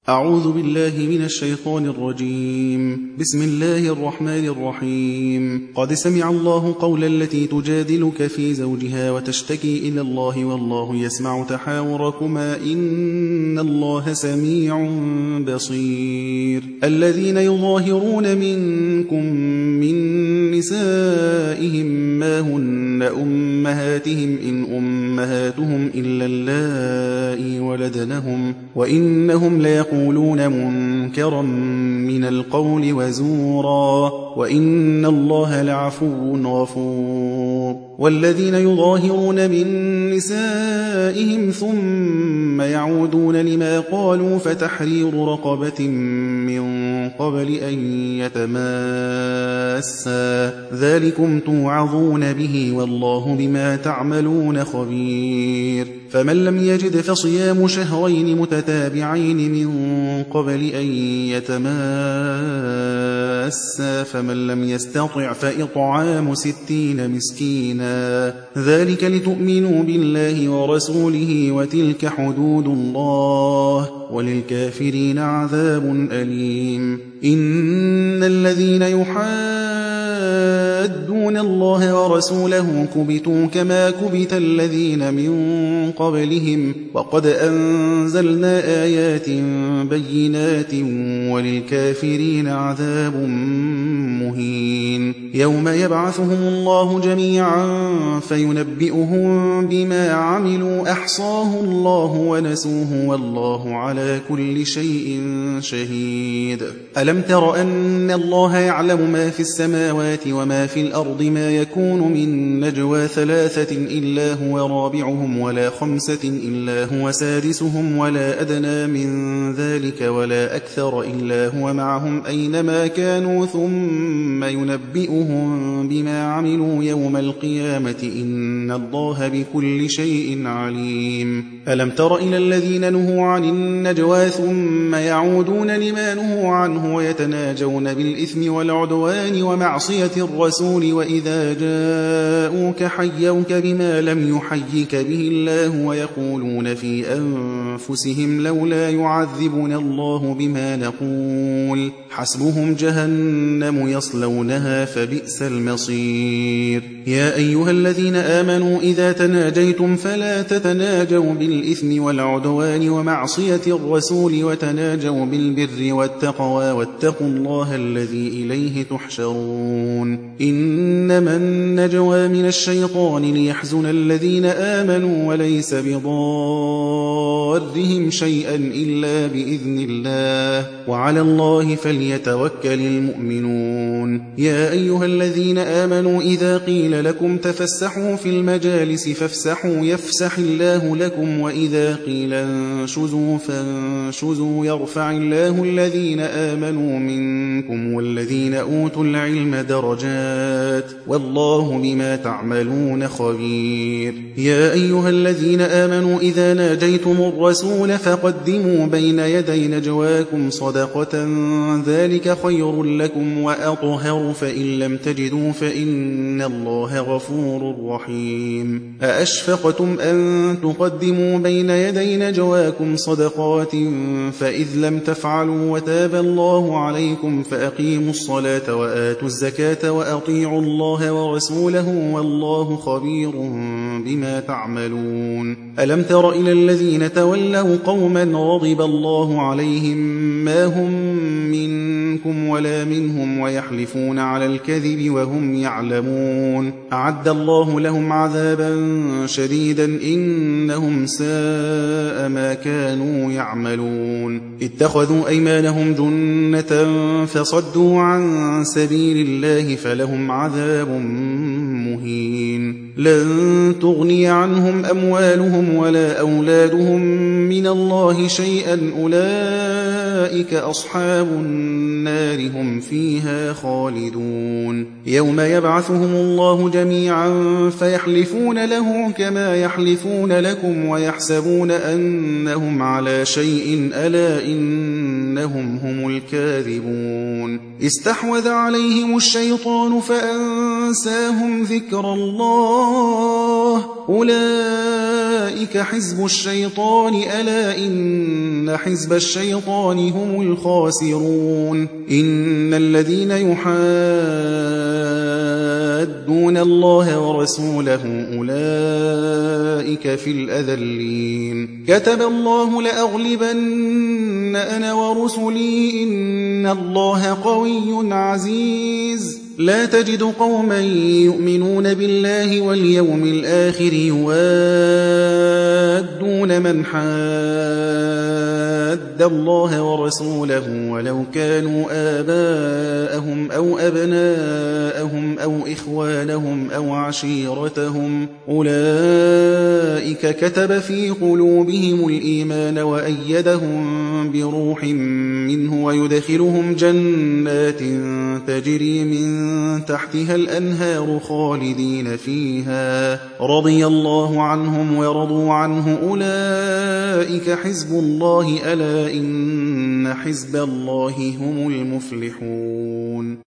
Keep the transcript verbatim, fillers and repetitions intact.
أعوذ بالله من الشيطان الرجيم. بسم الله الرحمن الرحيم. قد سمع الله قول التي تجادلك في زوجها وتشتكي إلى الله والله يسمع تحاوركما إن الله سميع بصير. الذين يظاهرون منكم من نسائهم ما هن أمهاتهم إن أمهاتهم إلا اللائي ولدنهم وإنهم ليقولون منكرا من القول وزورا وإن الله لعفو غفور. والذين يظاهرون من نسائهم ثم يعودون لما قالوا فتحرير رقبة من قبل أن يتماسا ذلكم توعظون به والله بما تعملون خبير. فمن لم يجد فصيام شهرين متتابعين من قبل أن يتماسا فمن لم يستطع فإطعام ستين مسكينا ذلك لتؤمنوا بالله ورسوله وتلك حدود الله وللكافرين عذاب أليم. إن الذين يحادون الله ورسوله كبتوا كما كبت الذين من قبلهم وقد أنزلنا آيات بينات وللكافرين عذاب مهين. يوم يبعثهم الله جميعا فينبئهم بما عملوا أحصاه الله ونسوه والله على كل شيء شهيد. ألم تر أن الله يعلم ما في السماوات وما في الأرض ما يكون من نجوى ثلاثة إلا هو رابعهم ولا خمسة إلا هو سادسهم ولا أدنى من ذلك ولا أكثر إلا هو معهم أينما كانوا ثم ينبئهم بما عملوا يوم القيامة إن الله بكل شيء عليم. ألم تر إلى الذين نهوا عن النجوى ثم يعودون لما نهوا عنه ويتناجون بالإثم والعدوان ومعصية الرسول وإذا جاءوك حيوك بما لم يحيك به الله ويقولون في أنفسهم لولا يعذبنا الله بما نقول حسبهم جهنم يصلونها فبئس المصير. يا أيها الذين آمنوا إذا تناجيتم فلا تتناجوا بالإثم والعدوان ومعصية الرسول وتناجوا بالبر والتقوى واتقوا الله الذي إليه تحشرون. إنما النجوى من الشيطان ليحزن الذين آمنوا وليس بضارهم شيئا إلا بإذن الله وعلى الله فليتوكل المؤمنون. يا أيها الذين آمنوا إذا قيل لكم تفسحوا في المجالس فافسحوا يفسح الله لكم وإذا قيل انشزوا فانشزوا يرفع الله الذين آمنوا منكم والذين أوتوا العلم درجات والله بما تعملون خبير. يا أيها الذين آمنوا إذا ناجيتم الرسول فقدموا بين يدي نجواكم صدقة ذلك خير لكم وأطهر فإن لم تجدوا فإن الله غفور رحيم. أأشفقتم أن تقدموا بين يدي نجواكم صدقات فإذ لم تفعلوا وتاب الله عليكم فأقيموا الصلاة وآتوا الزكاة وأطيعوا الله ورسوله والله خبير بما تعملون. ألم تر إلى الذين تولوا قوما غضب الله عليهم ما هم منكم ولا منهم ويحلفون على الكذب وهم يعلمون أعد الله لهم عذابا شديدا إنهم ساء ما كانوا يعملون. اتخذوا أيمانهم جنة فصدوا عن سبيل الله فلهم عذاب مهين. لن تغني عنهم أموالهم ولا أولادهم من الله شيئا أولئك أصحاب النار هم فيها خالدون. يوم يبعثهم الله جميعا فيحلفون له كما يحلفون لكم ويحسبون أنهم على شيء ألا إنهم هم الكاذبون. استحوذ عليهم الشيطان فأنساهم ذكر الله الله أولئك حزب الشيطان ألا إن حزب الشيطان هم الخاسرون إن الذين يحادون الله ورسوله أولئك في الأذلين كتب الله لأغلبن أنا ورسلي إن الله قوي عزيز لا تجد قوما يؤمنون بالله واليوم الآخر يوادون من حاد الله ورسوله ولو كانوا آباءهم أو أبناءهم أو إخوانهم أو عشيرتهم أولئك كتب في قلوبهم الإيمان وأيدهم بروح منه ويدخلهم جنات تجري من تحتها الأنهار خالدين فيها رضي الله عنهم ورضوا عنه أولئك حزب الله ألا إن حزب الله هم المفلحون